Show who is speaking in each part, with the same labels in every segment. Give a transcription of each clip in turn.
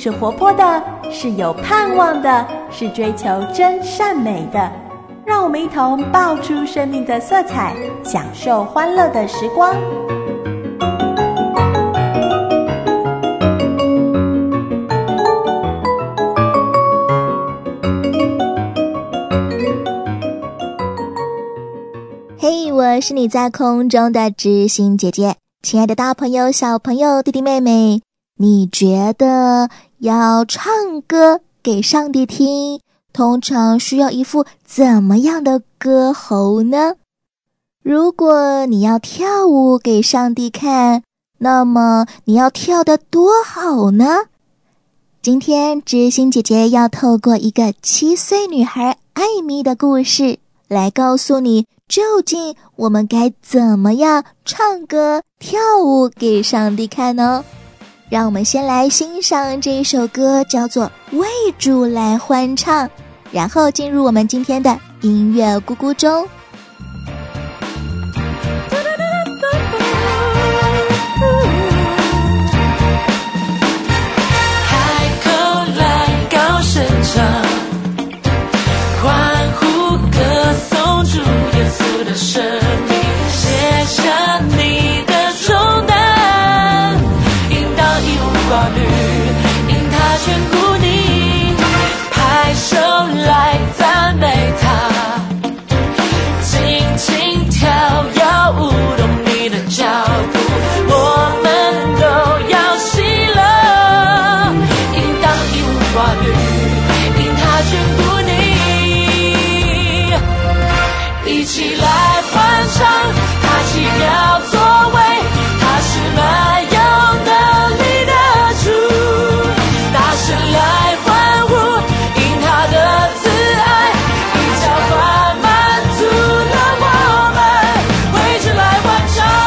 Speaker 1: 是活泼的，是有盼望的，是追求真善美的。让我们一同爆出生命的色彩，享受欢乐的时光。
Speaker 2: 嘿，我是你在空中的知心姐姐。亲爱的大朋友、小朋友、弟弟妹妹，你觉得要唱歌给上帝听，通常需要一副怎么样的歌喉呢？如果你要跳舞给上帝看，那么你要跳得多好呢？今天知心姐姐要透过一个7岁女孩艾米的故事，来告诉你究竟我们该怎么样唱歌跳舞给上帝看呢？让我们先来欣赏这一首歌，叫做《为主来欢唱》，然后进入我们今天的音乐咕咕中。
Speaker 3: 开口来高声唱，欢呼歌颂主耶稣的生命，卸下你的重担，应当义无挂虑，因他眷顾你，拍手来赞美他，轻轻跳跃舞动你的脚步，我们都要喜乐，应当义无挂虑，因他眷顾你，一起来欢唱，他奇妙作为，他是满有能力的主，大声来欢呼，因他的慈爱一浇灌满足了我们，为主来欢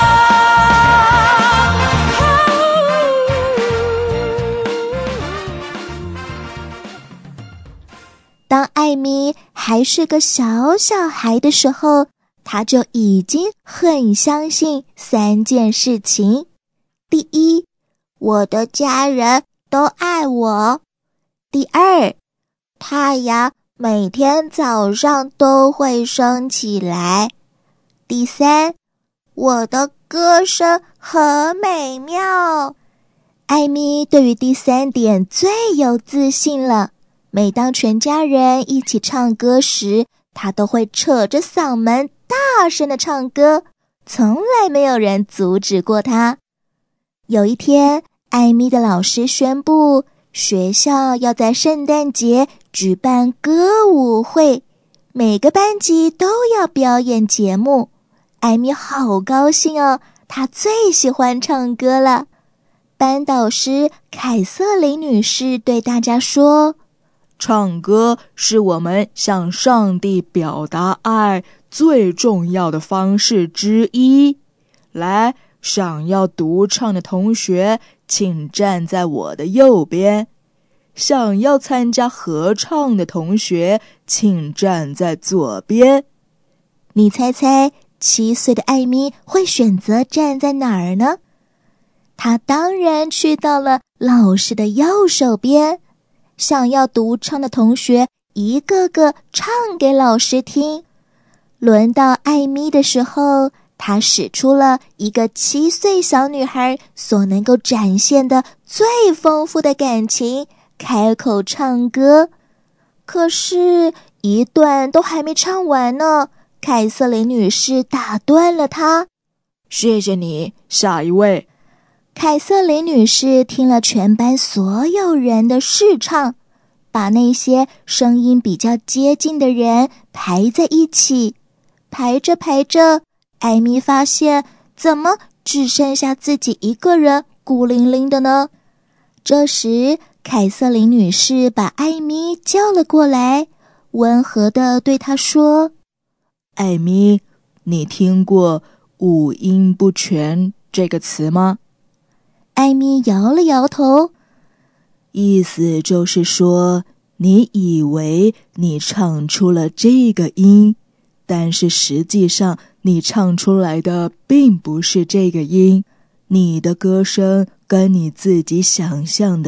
Speaker 3: 唱。
Speaker 2: 当艾米还是个小小孩的时候，他就已经很相信3件事情。第一，我的家人都爱我。第二，太阳每天早上都会升起来。第三，我的歌声很美妙。艾米对于第3点最有自信了。每当全家人一起唱歌时，他都会扯着嗓门大声地唱歌，从来没有人阻止过他。有一天，艾米的老师宣布，学校要在圣诞节举办歌舞会，每个班级都要表演节目。艾米好高兴哦，她最喜欢唱歌了。班导师凯瑟琳女士对大家说，
Speaker 4: 唱歌是我们向上帝表达爱最重要的方式之一。来，想要独唱的同学，请站在我的右边。想要参加合唱的同学，请站在左边。
Speaker 2: 你猜猜7岁的艾米会选择站在哪儿呢？她当然去到了老师的右手边。想要独唱的同学一个个唱给老师听。轮到艾米的时候，她使出了一个7岁小女孩所能够展现的最丰富的感情，开口唱歌。可是一段都还没唱完呢，凯瑟琳女士打断了她。
Speaker 4: 谢谢你，下一位。
Speaker 2: 凯瑟琳女士听了全班所有人的试唱，把那些声音比较接近的人排在一起。排着排着，艾米发现怎么只剩下自己一个人孤零零的呢？这时，凯瑟琳女士把艾米叫了过来，温和地对她说，
Speaker 4: 艾米，你听过五音不全这个词吗？
Speaker 2: 艾米摇了摇头。
Speaker 4: 意思就是说，你以为你唱出了这个音，但是实际上你唱出来的并不是这个音，你的歌声跟你自己想象的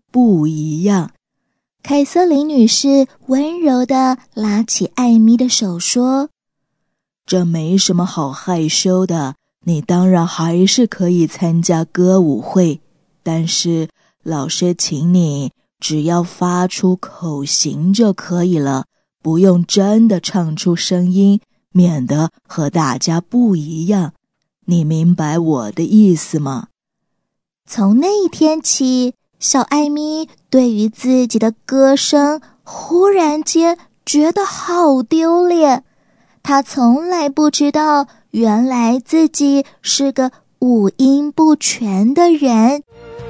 Speaker 4: 不一样。
Speaker 2: 凯瑟琳女士温柔地拉起艾米的手说：
Speaker 4: 这没什么好害羞的，你当然还是可以参加歌舞会，但是老师请你只要发出口型就可以了，不用真的唱出声音，免得和大家不一样。你明白我的意思吗？
Speaker 2: 从那一天起，小艾米对于自己的歌声忽然间觉得好丢脸。她从来不知道，原来自己是个五音不全的人。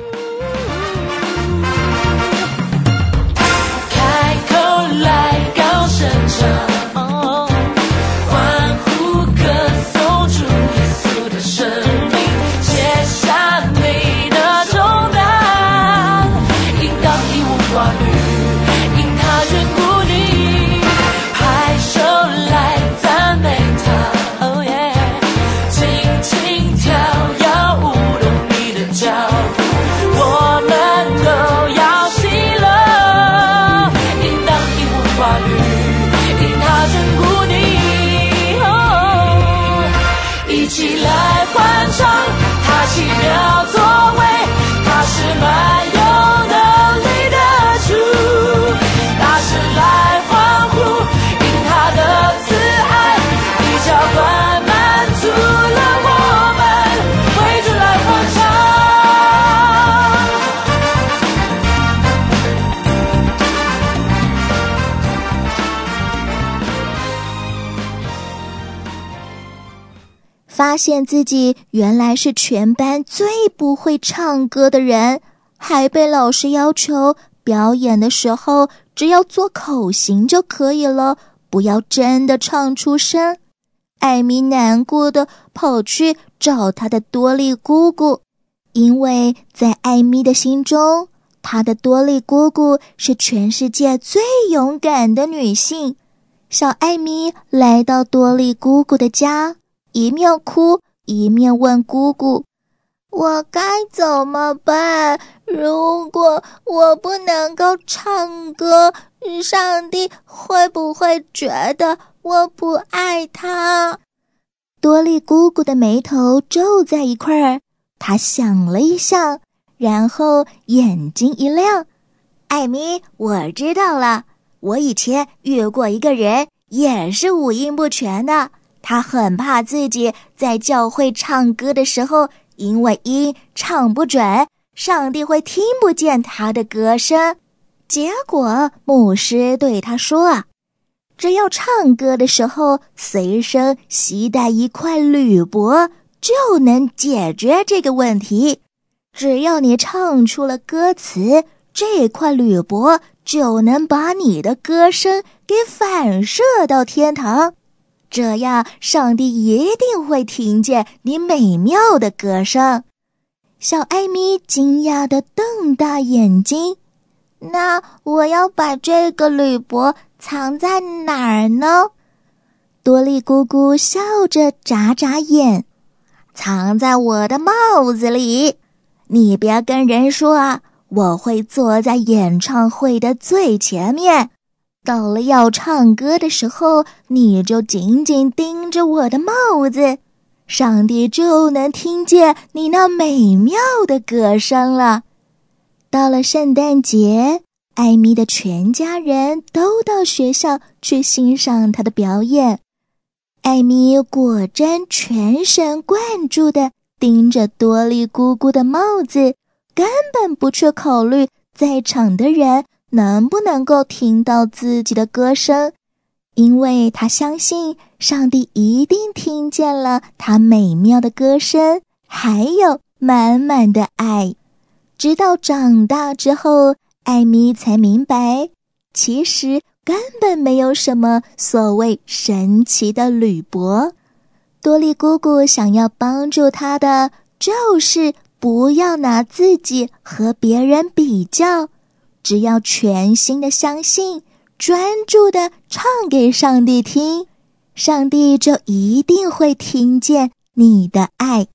Speaker 3: 开口来高声唱，欢呼歌颂主耶稣的生命，卸下你的重担，应当义无挂虑，因他眷顾你，拍手来赞美他，哦耶，轻轻跳跃舞动你的脚步，我们都要喜乐，应当义无挂虑，因他眷顾你，哦，一起来欢唱他奇妙作为，他是满有能力的主，大声来欢呼，因他的慈爱比较快满足了我们，为主来欢唱。
Speaker 2: 发现自己原来是全班最不会唱歌的人，还被老师要求表演的时候只要做口型就可以了，不要真的唱出声。艾米难过的跑去找她的多莉姑姑，因为在艾米的心中，她的多莉姑姑是全世界最勇敢的女性。小艾米来到多莉姑姑的家，一面哭一面问姑姑：我该怎么办？如果我不能够唱歌，上帝会不会觉得我不爱他？多莉姑姑的眉头皱在一块儿，她想了一想，然后眼睛一亮：艾米，我知道了，我以前遇过一个人，也是五音不全的，他很怕自己在教会唱歌的时候，因为音唱不准，上帝会听不见他的歌声。结果牧师对他说：只要唱歌的时候随身携带一块铝箔，就能解决这个问题。只要你唱出了歌词，这块铝箔就能把你的歌声给反射到天堂，这样上帝一定会听见你美妙的歌声。小艾米惊讶地瞪大眼睛：那我要把这个铝箔藏在哪儿呢？多莉姑姑笑着眨眨眼：藏在我的帽子里。你别跟人说啊，我会坐在演唱会的最前面，到了要唱歌的时候，你就紧紧盯着我的帽子，上帝就能听见你那美妙的歌声了。到了圣诞节，艾米的全家人都到学校去欣赏她的表演。艾米果真全神贯注地盯着多莉姑姑的帽子，根本不去考虑在场的人能不能够听到自己的歌声，因为她相信上帝一定听见了她美妙的歌声，还有满满的爱。直到长大之后，艾米才明白，其实根本没有什么所谓神奇的铝箔。多莉姑姑想要帮助她的，就是不要拿自己和别人比较，只要全心的相信，专注的唱给上帝听，上帝就一定会听见你的爱。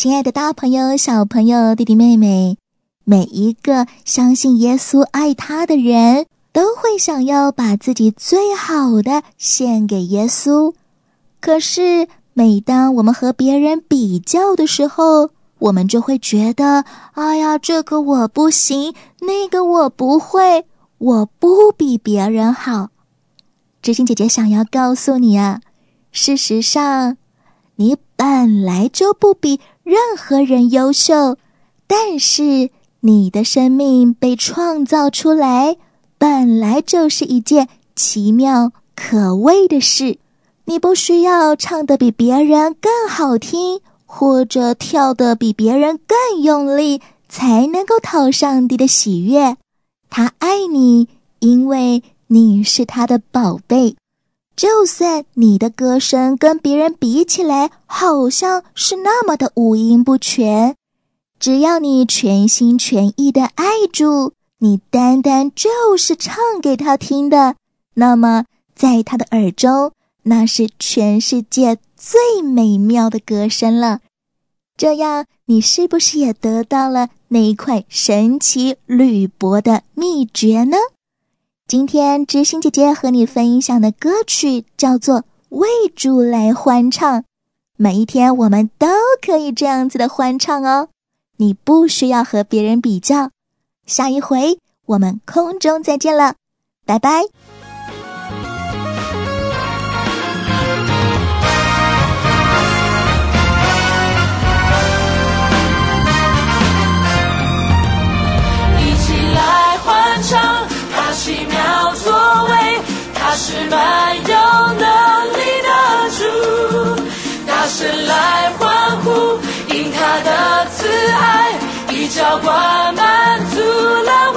Speaker 2: 亲爱的大朋友、小朋友、弟弟妹妹，每一个相信耶稣爱他的人，都会想要把自己最好的献给耶稣。可是每当我们和别人比较的时候，我们就会觉得，哎呀，这个我不行，那个我不会，我不比别人好。知心姐姐想要告诉你啊，事实上，你本来就不比任何人优秀，但是你的生命被创造出来，本来就是一件奇妙可畏的事。你不需要唱得比别人更好听，或者跳得比别人更用力，才能够讨上帝的喜悦。他爱你，因为你是他的宝贝。就算你的歌声跟别人比起来，好像是那么的五音不全，只要你全心全意的爱主，你单单就是唱给他听的，那么在他的耳中，那是全世界最美妙的歌声了。这样，你是不是也得到了那一块神奇铝箔的秘诀呢？今天知心姐姐和你分享的歌曲叫做《为主来欢唱》，每一天我们都可以这样子的欢唱哦。你不需要和别人比较。下一回我们空中再见了，拜拜。
Speaker 3: 奇妙作为，他是蛮有能力的主，大声来欢呼，因他的慈爱，一浇灌满足了